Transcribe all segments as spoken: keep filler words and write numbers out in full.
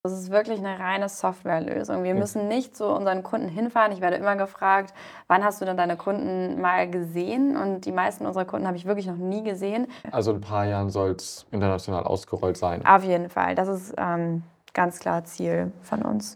Das ist wirklich eine reine Softwarelösung. Wir Okay. müssen nicht zu unseren Kunden hinfahren. Ich werde immer gefragt: „Wann hast du denn deine Kunden mal gesehen?“ Und die meisten unserer Kunden habe ich wirklich noch nie gesehen. Also in ein paar Jahren soll es international ausgerollt sein. Auf jeden Fall. Das ist, ähm, ganz klar Ziel von uns.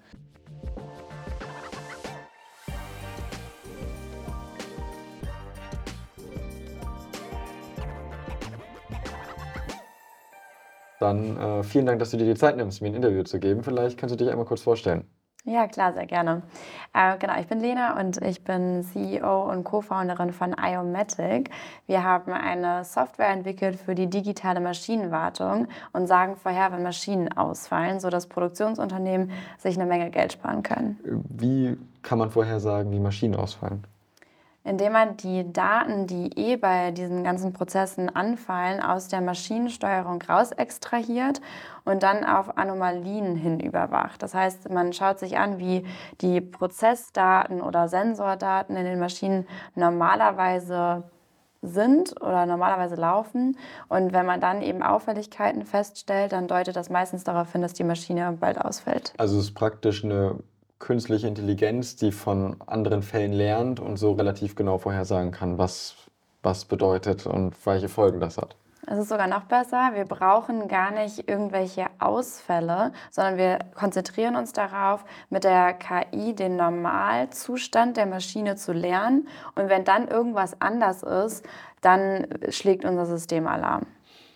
Dann äh, vielen Dank, dass du dir die Zeit nimmst, mir ein Interview zu geben. Vielleicht kannst du dich einmal kurz vorstellen. Ja, klar, sehr gerne. Äh, genau, ich bin Lena und ich bin C E O und Co-Founderin von iomatic. Wir haben eine Software entwickelt für die digitale Maschinenwartung und sagen vorher, wenn Maschinen ausfallen, sodass Produktionsunternehmen sich eine Menge Geld sparen können. Äh, Wie kann man vorhersagen, wie Maschinen ausfallen? Indem man die Daten, die eh bei diesen ganzen Prozessen anfallen, aus der Maschinensteuerung raus extrahiert und dann auf Anomalien hin überwacht. Das heißt, man schaut sich an, wie die Prozessdaten oder Sensordaten in den Maschinen normalerweise sind oder normalerweise laufen. Und wenn man dann eben Auffälligkeiten feststellt, dann deutet das meistens darauf hin, dass die Maschine bald ausfällt. Also es ist praktisch eine künstliche Intelligenz, die von anderen Fällen lernt und so relativ genau vorhersagen kann, was was bedeutet und welche Folgen das hat. Es ist sogar noch besser. Wir brauchen gar nicht irgendwelche Ausfälle, sondern wir konzentrieren uns darauf, mit der K I den Normalzustand der Maschine zu lernen. Und wenn dann irgendwas anders ist, dann schlägt unser System Alarm.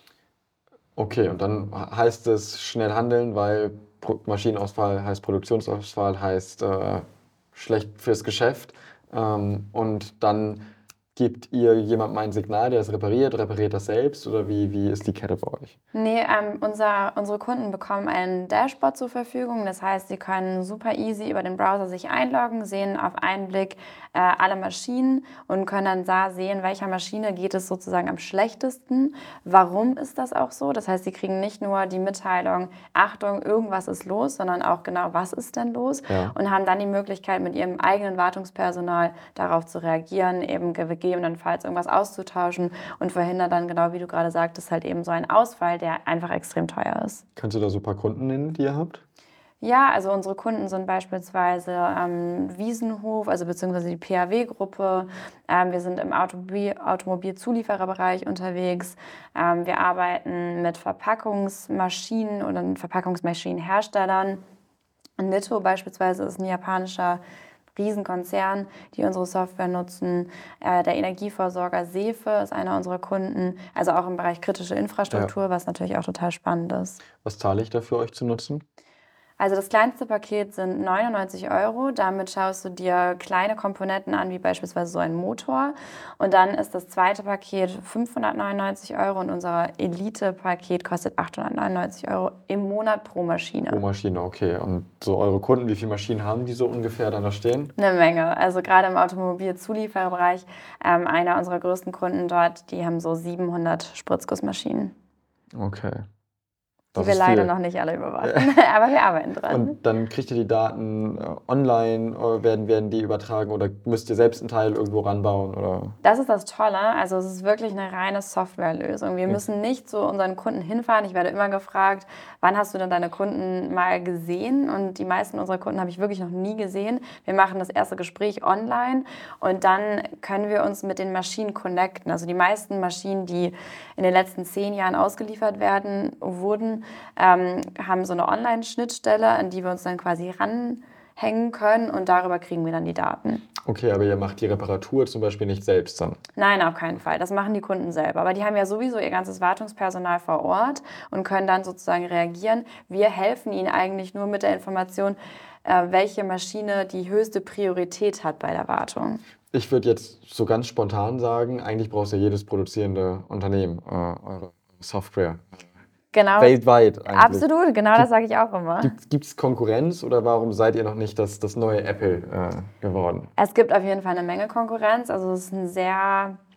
Okay, und dann heißt es schnell handeln, weil Pro Maschinenausfall heißt Produktionsausfall, heißt, äh, schlecht fürs Geschäft. Ähm, und dann gebt ihr jemandem ein Signal, der es repariert, repariert das selbst oder wie wie ist die Kette bei euch? Nee, ähm, unser, unsere Kunden bekommen ein Dashboard zur Verfügung. Das heißt, sie können super easy über den Browser sich einloggen, sehen auf einen Blick äh, alle Maschinen und können dann da sehen, welcher Maschine geht es sozusagen am schlechtesten. Warum ist das auch so? Das heißt, sie kriegen nicht nur die Mitteilung, Achtung, irgendwas ist los, sondern auch genau, was ist denn los? Ja. Und haben dann die Möglichkeit, mit ihrem eigenen Wartungspersonal darauf zu reagieren, eben gegebenenfalls irgendwas auszutauschen und verhindern dann, genau wie du gerade sagtest, halt eben so einen Ausfall, der einfach extrem teuer ist. Kannst du da so ein paar Kunden nennen, die ihr habt? Ja, also unsere Kunden sind beispielsweise ähm, Wiesenhof, also beziehungsweise die P A W-Gruppe. Ähm, wir sind im Automobil Automobilzuliefererbereich unterwegs. Ähm, wir arbeiten mit Verpackungsmaschinen oder Verpackungsmaschinenherstellern. Nitto beispielsweise ist ein japanischer Riesenkonzern, die unsere Software nutzen. Äh, der Energieversorger Sefe ist einer unserer Kunden, also auch im Bereich kritische Infrastruktur, was natürlich auch total spannend ist. Was zahle ich dafür, euch zu nutzen? Also das kleinste Paket sind neunundneunzig Euro. Damit schaust du dir kleine Komponenten an, wie beispielsweise so ein Motor. Und dann ist das zweite Paket fünfhundertneunundneunzig Euro und unser Elite-Paket kostet achthundertneunundneunzig Euro im Monat pro Maschine. Pro Maschine, okay. Und so eure Kunden, wie viele Maschinen haben die so ungefähr dann da stehen? Eine Menge. Also gerade im Automobilzuliefererbereich, ähm, einer unserer größten Kunden dort, die haben so siebenhundert Spritzgussmaschinen, Okay, die das wir ist leider viel. noch nicht alle überwachen. Aber wir arbeiten dran. Und dann kriegt ihr die Daten äh, online, äh, werden, werden die übertragen oder müsst ihr selbst einen Teil irgendwo ranbauen? Oder? Das ist das Tolle. Also es ist wirklich eine reine Softwarelösung. Wir Okay. müssen nicht zu unseren Kunden hinfahren. Ich werde immer gefragt: „Wann hast du denn deine Kunden mal gesehen?“ Und die meisten unserer Kunden habe ich wirklich noch nie gesehen. Wir machen das erste Gespräch online und dann können wir uns mit den Maschinen connecten. Also die meisten Maschinen, die in den letzten zehn Jahren ausgeliefert werden wurden, ähm, haben so eine Online-Schnittstelle, an die wir uns dann quasi ranhängen können und darüber kriegen wir dann die Daten. Okay, aber ihr macht die Reparatur zum Beispiel nicht selbst dann. Nein, auf keinen Fall. Das machen die Kunden selber. Aber die haben ja sowieso ihr ganzes Wartungspersonal vor Ort und können dann sozusagen reagieren. Wir helfen ihnen eigentlich nur mit der Information, äh, welche Maschine die höchste Priorität hat bei der Wartung. Ich würde jetzt so ganz spontan sagen, eigentlich braucht ja jedes produzierende Unternehmen äh, eure Software. Genau. Weltweit eigentlich. Absolut, genau das sage ich auch immer. Gibt es Konkurrenz oder warum seid ihr noch nicht das, das neue Apple äh, geworden? Es gibt auf jeden Fall eine Menge Konkurrenz. Also es ist ein sehr,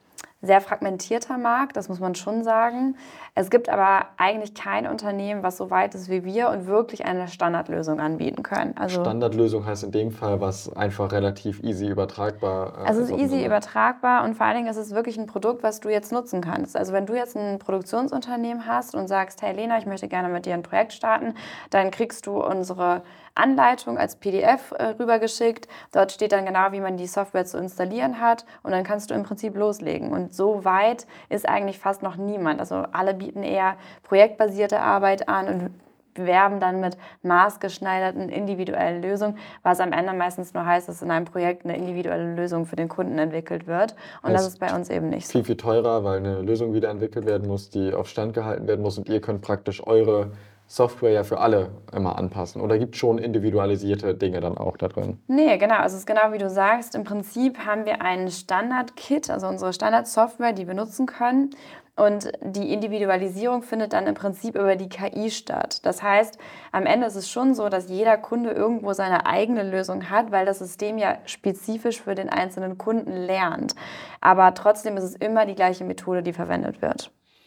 sehr fragmentierter Markt, das muss man schon sagen. Es gibt aber eigentlich kein Unternehmen, was so weit ist wie wir und wirklich eine Standardlösung anbieten können. Also Standardlösung heißt in dem Fall, was einfach relativ easy übertragbar äh, Also es ist. ist auf den easy Markt. übertragbar und vor allen Dingen ist es wirklich ein Produkt, was du jetzt nutzen kannst. Also wenn du jetzt ein Produktionsunternehmen hast und sagst, hey Lena, ich möchte gerne mit dir ein Projekt starten, dann kriegst du unsere Anleitung als P D F äh, rübergeschickt. Dort steht dann genau, wie man die Software zu installieren hat und dann kannst du im Prinzip loslegen. Und so weit ist eigentlich fast noch niemand. Also alle bieten eher projektbasierte Arbeit an und werben dann mit maßgeschneiderten individuellen Lösungen, was am Ende meistens nur heißt, dass in einem Projekt eine individuelle Lösung für den Kunden entwickelt wird. Und das Heißt ist bei uns eben nicht so. Viel, viel teurer, weil eine Lösung wieder entwickelt werden muss, die auf Stand gehalten werden muss und ihr könnt praktisch eure Software ja für alle immer anpassen. Oder gibt es schon individualisierte Dinge dann auch da drin? Nee, genau. Also es ist genau wie du sagst. Im Prinzip haben wir ein Standard-Kit, also unsere Standard-Software, die wir nutzen können. Und die Individualisierung findet dann im Prinzip über die K I statt. Das heißt, am Ende ist es schon so, dass jeder Kunde irgendwo seine eigene Lösung hat, weil das System ja spezifisch für den einzelnen Kunden lernt. Aber trotzdem ist es immer die gleiche Methode, die verwendet wird.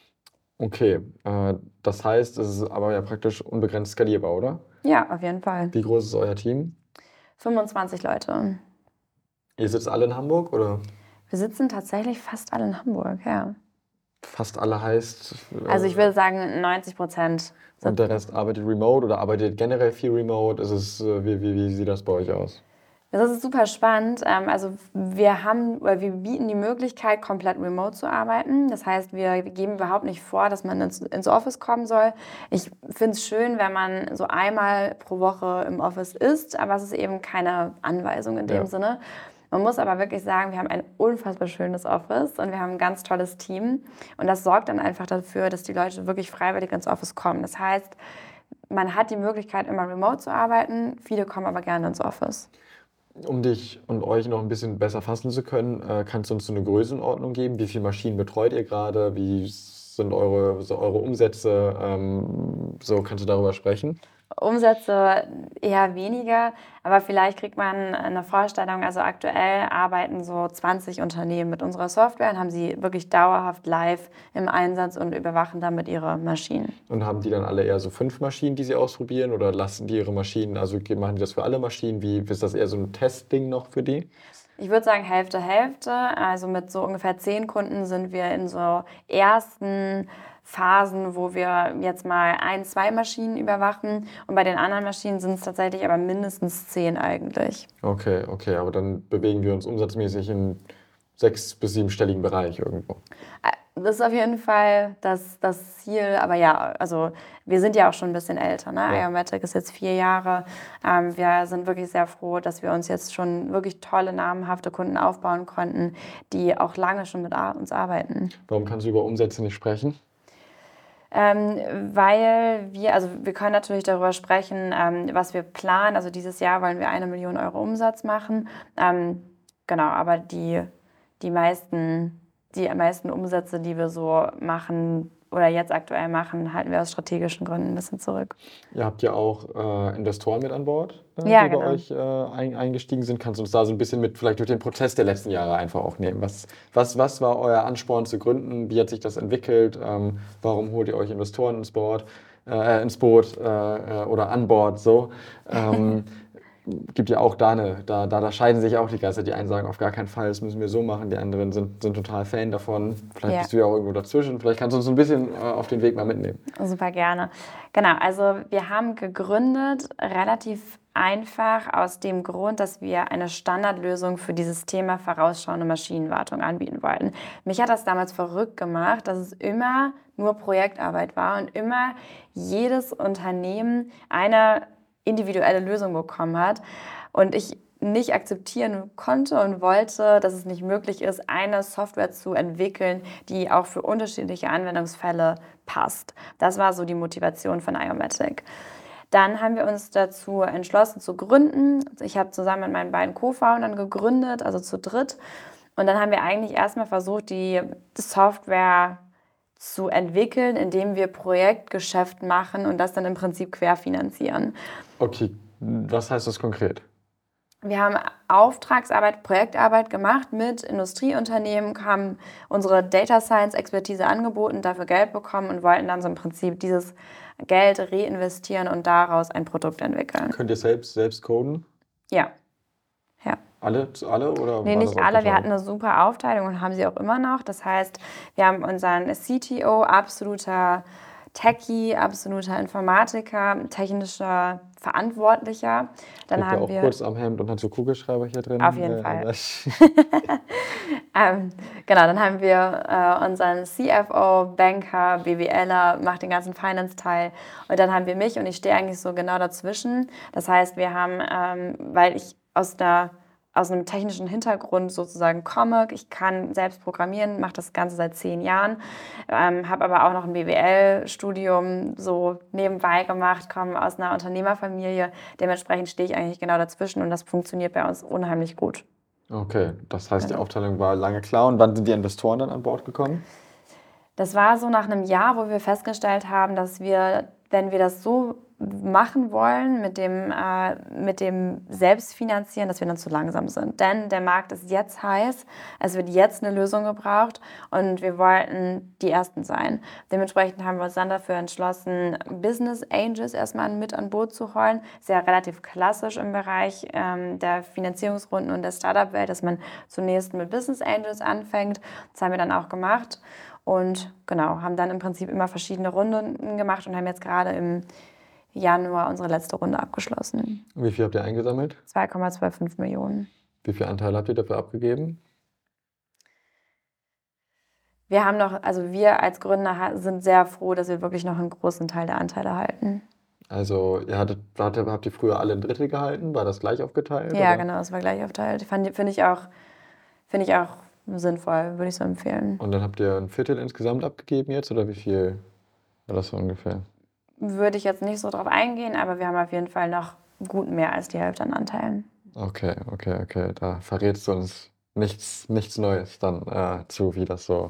Okay, äh, das heißt, es ist aber ja praktisch unbegrenzt skalierbar, oder? Ja, auf jeden Fall. Wie groß ist euer Team? fünfundzwanzig Leute. Ihr sitzt alle in Hamburg oder Wir sitzen tatsächlich fast alle in Hamburg, ja. fast alle heißt? Äh, Also ich würde sagen, neunzig Prozent. und der Rest arbeitet remote oder arbeitet generell viel remote? Ist es, äh, wie, wie, wie sieht das bei euch aus? Das ist super spannend. Ähm, Also wir haben, oder wir bieten die Möglichkeit, komplett remote zu arbeiten. Das heißt, wir geben überhaupt nicht vor, dass man ins, ins Office kommen soll. Ich finde es schön, wenn man so einmal pro Woche im Office ist, aber es ist eben keine Anweisung in dem Ja. Sinne. Man muss aber wirklich sagen, wir haben ein unfassbar schönes Office und wir haben ein ganz tolles Team. Und das sorgt dann einfach dafür, dass die Leute wirklich freiwillig ins Office kommen. Das heißt, man hat die Möglichkeit, immer remote zu arbeiten. Viele kommen aber gerne ins Office. Um dich und euch noch ein bisschen besser fassen zu können, äh, kannst du uns so eine Größenordnung geben? Wie viele Maschinen betreut ihr gerade? Wie sind eure, so eure Umsätze? Ähm, so kannst du darüber sprechen? Umsätze eher weniger, aber vielleicht kriegt man eine Vorstellung. Also aktuell arbeiten so zwanzig Unternehmen mit unserer Software und haben sie wirklich dauerhaft live im Einsatz und überwachen damit ihre Maschinen. Und haben die dann alle eher so fünf Maschinen, die sie ausprobieren? Oder lassen die ihre Maschinen, also ge- machen die das für alle Maschinen? Wie ist das eher so ein Testding noch für die? Ich würde sagen Hälfte, Hälfte. Also mit so ungefähr zehn Kunden sind wir in so ersten Phasen, wo wir jetzt mal ein, zwei Maschinen überwachen. Und bei den anderen Maschinen sind es tatsächlich aber mindestens zehn eigentlich. Okay, okay, aber dann bewegen wir uns umsatzmäßig in sechs- bis siebenstelligen Bereich irgendwo. Das ist auf jeden Fall das, das Ziel. Aber ja, also wir sind ja auch schon ein bisschen älter. Ne? Ja. Iomatic ist jetzt vier Jahre. Ähm, wir sind wirklich sehr froh, dass wir uns jetzt schon wirklich tolle, namenhafte Kunden aufbauen konnten, die auch lange schon mit ar- uns arbeiten. Warum kannst du über Umsätze nicht sprechen? Ähm, weil wir, also wir können natürlich darüber sprechen, ähm, was wir planen. Also dieses Jahr wollen wir eine Million Euro Umsatz machen. Ähm, genau, aber die, die meisten, die meisten Umsätze, die wir so machen oder jetzt aktuell machen, halten wir aus strategischen Gründen ein bisschen zurück. Ihr habt ja auch äh, Investoren mit an Bord, äh, Ja, die bei genau. euch äh, ein, eingestiegen sind. Kannst du uns da so ein bisschen mit vielleicht durch den Prozess der letzten Jahre einfach auch nehmen? Was, was, was war euer Ansporn zu gründen? Wie hat sich das entwickelt? Ähm, warum holt ihr euch Investoren ins Board, äh, ins Boot äh, äh, oder an Bord? So. Ähm, gibt ja auch da eine, da, da, da scheiden sich auch die Geister. Die einen sagen auf gar keinen Fall, das müssen wir so machen. Die anderen sind, sind total Fan davon. Vielleicht Ja. bist du ja auch irgendwo dazwischen. Vielleicht kannst du uns so ein bisschen äh, auf den Weg mal mitnehmen. Super gerne. Genau, also wir haben gegründet relativ einfach aus dem Grund, dass wir eine Standardlösung für dieses Thema vorausschauende Maschinenwartung anbieten wollten. Mich hat das damals verrückt gemacht, dass es immer nur Projektarbeit war und immer jedes Unternehmen eine individuelle Lösung bekommen hat und ich nicht akzeptieren konnte und wollte, dass es nicht möglich ist, eine Software zu entwickeln, die auch für unterschiedliche Anwendungsfälle passt. Das war so die Motivation von Iomatic. Dann haben wir uns dazu entschlossen zu gründen. Ich habe zusammen mit meinen beiden Co-Foundern gegründet, also zu dritt. Und dann haben wir eigentlich erstmal versucht, die Software zu entwickeln, indem wir Projektgeschäft machen und das dann im Prinzip querfinanzieren. Okay, was heißt das konkret? Wir haben Auftragsarbeit, Projektarbeit gemacht mit Industrieunternehmen, haben unsere Data Science Expertise angeboten, dafür Geld bekommen und wollten dann so im Prinzip dieses Geld reinvestieren und daraus ein Produkt entwickeln. Könnt ihr selbst, selbst coden? Ja. Ja. Alle, alle oder Nee, war nicht das alle. Wir aufgeteilt? hatten eine super Aufteilung und haben sie auch immer noch. Das heißt, wir haben unseren C T O, absoluter Techie, absoluter Informatiker, technischer Verantwortlicher. Dann Trägt er haben auch wir kurz am Hemd und hat so Kugelschreiber hier drin? auf jeden Äh, Fall. das- ähm, genau, dann haben wir äh, unseren C F O, Banker, BWLer, macht den ganzen Finance-Teil. Und dann haben wir mich und ich stehe eigentlich so genau dazwischen. Das heißt, wir haben, ähm, weil ich aus der aus einem technischen Hintergrund sozusagen komme. Ich kann selbst programmieren, mache das Ganze seit zehn Jahren, ähm, habe aber auch noch ein B W L-Studium so nebenbei gemacht, komme aus einer Unternehmerfamilie. Dementsprechend stehe ich eigentlich genau dazwischen und das funktioniert bei uns unheimlich gut. Okay, das heißt, die Genau. Aufteilung war lange klar. Und wann sind die Investoren dann an Bord gekommen? Das war so nach einem Jahr, wo wir festgestellt haben, dass wir, wenn wir das so machen wollen, mit dem, äh, mit dem Selbstfinanzieren, dass wir dann zu langsam sind. Denn der Markt ist jetzt heiß, es wird jetzt eine Lösung gebraucht und wir wollten die Ersten sein. Dementsprechend haben wir uns dann dafür entschlossen, Business Angels erstmal mit an Boot zu holen. Ist ja relativ klassisch im Bereich ähm, der Finanzierungsrunden und der Startup-Welt, dass man zunächst mit Business Angels anfängt. Das haben wir dann auch gemacht. Und genau, haben dann im Prinzip immer verschiedene Runden gemacht und haben jetzt gerade im Januar unsere letzte Runde abgeschlossen. Wie viel habt ihr eingesammelt? zwei Komma fünfundzwanzig Millionen. Wie viel Anteil habt ihr dafür abgegeben? Wir haben noch, also wir als Gründer ha- sind sehr froh, dass wir wirklich noch einen großen Teil der Anteile halten. Also, ihr hattet, habt ihr habt ihr früher alle ein Drittel gehalten? War das gleich aufgeteilt? Ja, oder? genau, das war gleich aufteilt. Fand- Finde ich auch, finde ich auch sinnvoll, würde ich so empfehlen. Und dann habt ihr ein Viertel insgesamt abgegeben jetzt? Oder wie viel war das so ungefähr? Würde ich jetzt nicht so drauf eingehen, aber wir haben auf jeden Fall noch gut mehr als die Hälfte an Anteilen. Okay, okay, okay. Da verrätst du uns nichts, nichts Neues dann äh, zu, wie das so,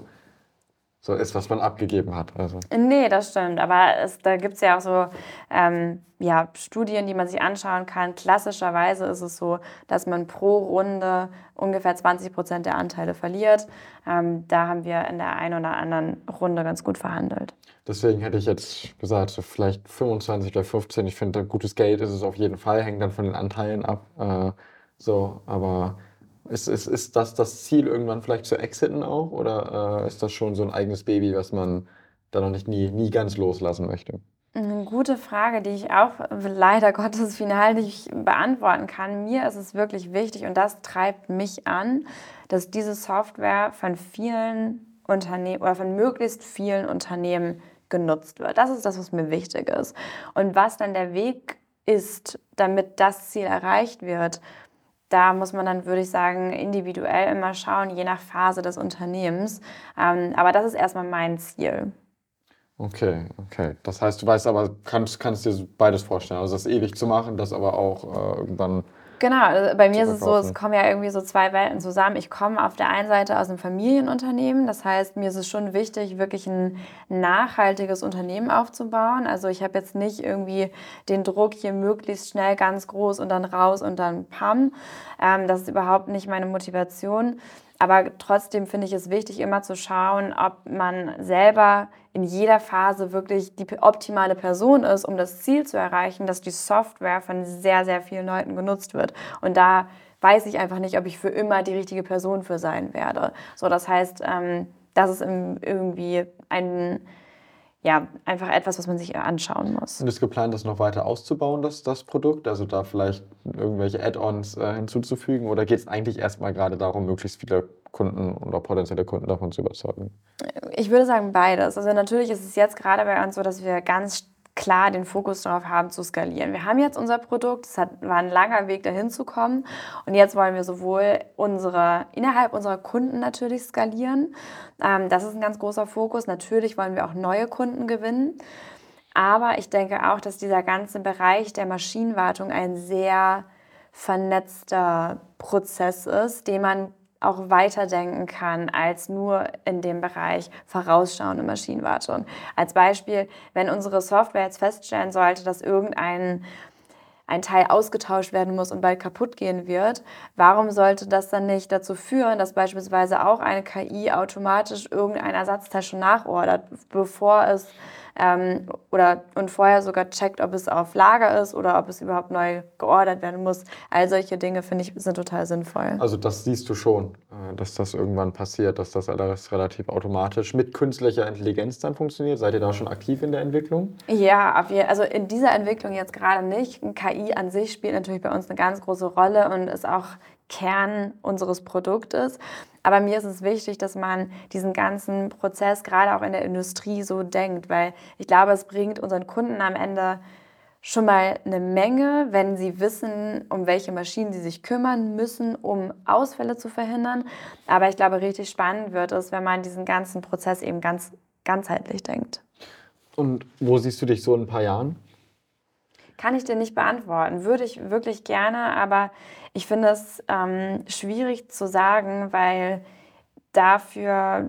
so ist, was man abgegeben hat. Also. Nee, das stimmt. Aber es, da gibt es ja auch so ähm, ja, Studien, die man sich anschauen kann. Klassischerweise ist es so, dass man pro Runde ungefähr zwanzig Prozent der Anteile verliert. Ähm, da haben wir in der einen oder anderen Runde ganz gut verhandelt. Deswegen hätte ich jetzt gesagt, so vielleicht fünfundzwanzig oder fünfzehn. Ich finde, gutes Geld ist es auf jeden Fall, hängt dann von den Anteilen ab. Äh, so, aber ist, ist, ist das das Ziel, irgendwann vielleicht zu exiten auch? Oder äh, ist das schon so ein eigenes Baby, was man da noch nicht nie, nie ganz loslassen möchte? Eine gute Frage, die ich auch leider Gottes final nicht beantworten kann. Mir ist es wirklich wichtig und das treibt mich an, dass diese Software von vielen Unternehmen oder von möglichst vielen Unternehmen genutzt wird. Das ist das, was mir wichtig ist. Und was dann der Weg ist, damit das Ziel erreicht wird, da muss man dann, würde ich sagen, individuell immer schauen, je nach Phase des Unternehmens. Ähm, aber das ist erstmal mein Ziel. Okay, okay. Das heißt, du weißt aber, kannst, kannst dir beides vorstellen. Also das ewig zu machen, das aber auch äh, irgendwann. Genau, also bei mir ist es so, verkaufen. es kommen ja irgendwie so zwei Welten zusammen. Ich komme auf der einen Seite aus einem Familienunternehmen, das heißt, mir ist es schon wichtig, wirklich ein nachhaltiges Unternehmen aufzubauen. Also ich habe jetzt nicht irgendwie den Druck, hier möglichst schnell ganz groß und dann raus und dann pam. Ähm, das ist überhaupt nicht meine Motivation. Aber trotzdem finde ich es wichtig, immer zu schauen, ob man selber in jeder Phase wirklich die optimale Person ist, um das Ziel zu erreichen, dass die Software von sehr, sehr vielen Leuten genutzt wird. Und da weiß ich einfach nicht, ob ich für immer die richtige Person für sein werde. So, das heißt, ähm, das ist im, irgendwie ein, ja, einfach etwas, was man sich anschauen muss. Und ist geplant, das noch weiter auszubauen, das, das Produkt? Also da vielleicht irgendwelche Add-ons äh, hinzuzufügen? Oder geht es eigentlich erstmal gerade darum, möglichst viele Kunden oder potenzielle Kunden davon zu überzeugen? Ich würde sagen beides. Also natürlich ist es jetzt gerade bei uns so, dass wir ganz klar den Fokus darauf haben, zu skalieren. Wir haben jetzt unser Produkt, es hat, war ein langer Weg dahin zu kommen und jetzt wollen wir sowohl unsere, innerhalb unserer Kunden natürlich skalieren. Ähm, das ist ein ganz großer Fokus. Natürlich wollen wir auch neue Kunden gewinnen. Aber ich denke auch, dass dieser ganze Bereich der Maschinenwartung ein sehr vernetzter Prozess ist, den man auch weiterdenken kann als nur in dem Bereich vorausschauende Maschinenwartung. Als Beispiel, wenn unsere Software jetzt feststellen sollte, dass irgendein ein Teil ausgetauscht werden muss und bald kaputt gehen wird, warum sollte das dann nicht dazu führen, dass beispielsweise auch eine K I automatisch irgendein Ersatzteil schon nachordert, bevor es ähm, oder und vorher sogar checkt, ob es auf Lager ist oder ob es überhaupt neu geordert werden muss. All solche Dinge, finde ich, sind total sinnvoll. Also das siehst du schon, äh, dass das irgendwann passiert, dass das alles relativ automatisch mit künstlicher Intelligenz dann funktioniert. Seid ihr da schon aktiv in der Entwicklung? Ja, auf je- also in dieser Entwicklung jetzt gerade nicht. K I an sich spielt natürlich bei uns eine ganz große Rolle und ist auch Kern unseres Produktes. Aber mir ist es wichtig, dass man diesen ganzen Prozess gerade auch in der Industrie so denkt, weil ich glaube, es bringt unseren Kunden am Ende schon mal eine Menge, wenn sie wissen, um welche Maschinen sie sich kümmern müssen, um Ausfälle zu verhindern. Aber ich glaube, richtig spannend wird es, wenn man diesen ganzen Prozess eben ganz ganzheitlich denkt. Und wo siehst du dich so in ein paar Jahren? Kann ich dir nicht beantworten. Würde ich wirklich gerne, aber ich finde es ähm, schwierig zu sagen, weil dafür,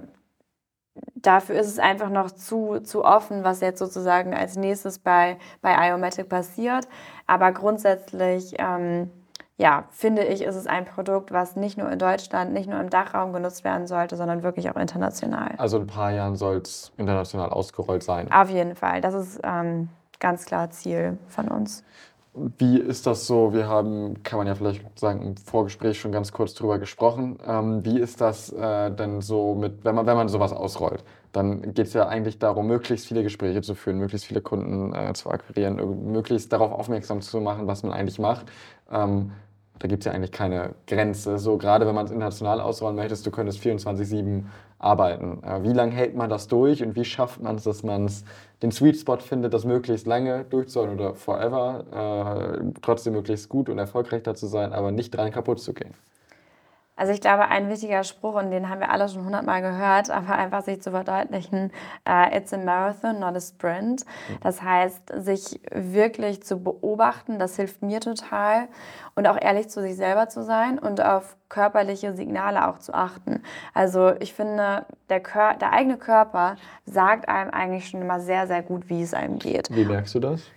dafür ist es einfach noch zu, zu offen, was jetzt sozusagen als nächstes bei, bei Iomatic passiert. Aber grundsätzlich, ähm, ja, finde ich, ist es ein Produkt, was nicht nur in Deutschland, nicht nur im Dachraum genutzt werden sollte, sondern wirklich auch international. Also in ein paar Jahren soll es international ausgerollt sein. Auf jeden Fall. Das ist ähm, ganz klar Ziel von uns. Wie ist das so? Wir haben, kann man ja vielleicht sagen, im Vorgespräch schon ganz kurz drüber gesprochen. Ähm, wie ist das äh, denn so mit, wenn man, wenn man sowas ausrollt? Dann geht es ja eigentlich darum, möglichst viele Gespräche zu führen, möglichst viele Kunden äh, zu akquirieren, irg- möglichst darauf aufmerksam zu machen, was man eigentlich macht. Ähm, da gibt es ja eigentlich keine Grenze. So gerade wenn man es international ausrollen möchte, du könntest vierundzwanzig sieben arbeiten. Äh, wie lange hält man das durch und wie schafft man es, dass man es den Sweet Spot findet, das möglichst lange durchzuhalten oder forever, äh, trotzdem möglichst gut und erfolgreich da zu sein, aber nicht dran kaputt zu gehen? Also ich glaube, ein wichtiger Spruch, und den haben wir alle schon hundertmal gehört, aber einfach sich zu verdeutlichen, äh, it's a marathon, not a sprint. Das heißt, sich wirklich zu beobachten, das hilft mir total. Und auch ehrlich zu sich selber zu sein und auf körperliche Signale auch zu achten. Also ich finde, der, Kör der eigene Körper sagt einem eigentlich schon immer sehr, sehr gut, wie es einem geht. Wie merkst du das?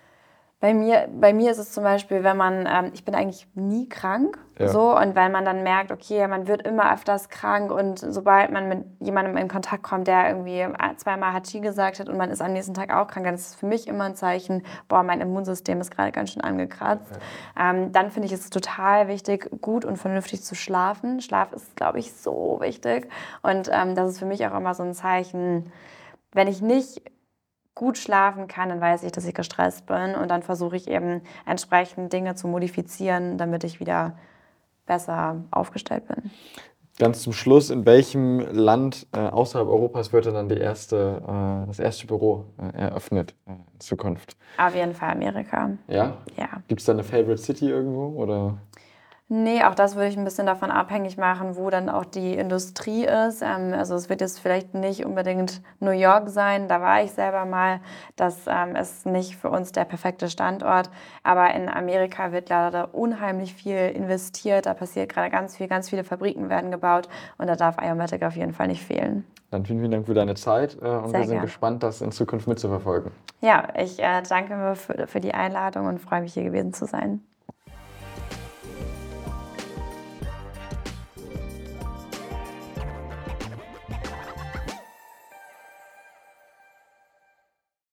Bei mir, bei mir ist es zum Beispiel, wenn man, ähm, ich bin eigentlich nie krank, Ja. so, und wenn man dann merkt, okay, man wird immer öfters krank und sobald man mit jemandem in Kontakt kommt, der irgendwie zweimal Hatschi gesagt hat und man ist am nächsten Tag auch krank, dann ist es für mich immer ein Zeichen, boah, mein Immunsystem ist gerade ganz schön angekratzt. Ja. Ähm, dann finde ich es total wichtig, gut und vernünftig zu schlafen. Schlaf ist, glaube ich, so wichtig und ähm, das ist für mich auch immer so ein Zeichen, wenn ich nicht gut schlafen kann, dann weiß ich, dass ich gestresst bin und dann versuche ich eben entsprechend Dinge zu modifizieren, damit ich wieder besser aufgestellt bin. Ganz zum Schluss, in welchem Land äh, außerhalb Europas wird denn dann die erste, äh, das erste Büro äh, eröffnet äh, in Zukunft? Auf jeden Fall Amerika. Ja? Ja. Gibt es da eine Favorite City irgendwo? Oder? Nee, auch das würde ich ein bisschen davon abhängig machen, wo dann auch die Industrie ist. Ähm, also es wird jetzt vielleicht nicht unbedingt New York sein, da war ich selber mal. Das ähm, ist nicht für uns der perfekte Standort. Aber in Amerika wird leider unheimlich viel investiert. Da passiert gerade ganz viel, ganz viele Fabriken werden gebaut und da darf Iomatic auf jeden Fall nicht fehlen. Dann vielen, vielen Dank für deine Zeit äh, und Sehr wir sind gern. gespannt, das in Zukunft mitzuverfolgen. Ja, ich äh, danke für, für die Einladung und freue mich, hier gewesen zu sein.